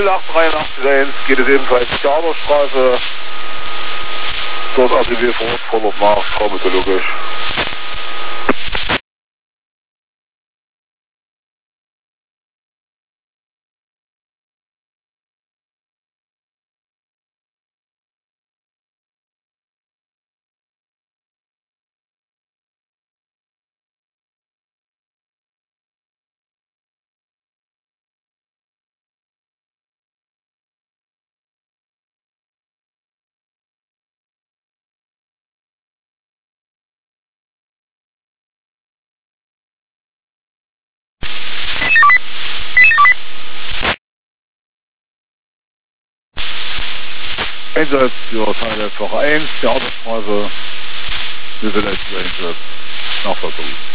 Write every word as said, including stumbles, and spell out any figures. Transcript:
acht drei acht eins geht es ebenfalls Theaterstraße. Dort A T W vor Ort fordert nach, traumatologisch. Einsatz für Teile Woche eins, Theaterstraße, wir sind jetzt Einsatz, Nachverfolgung.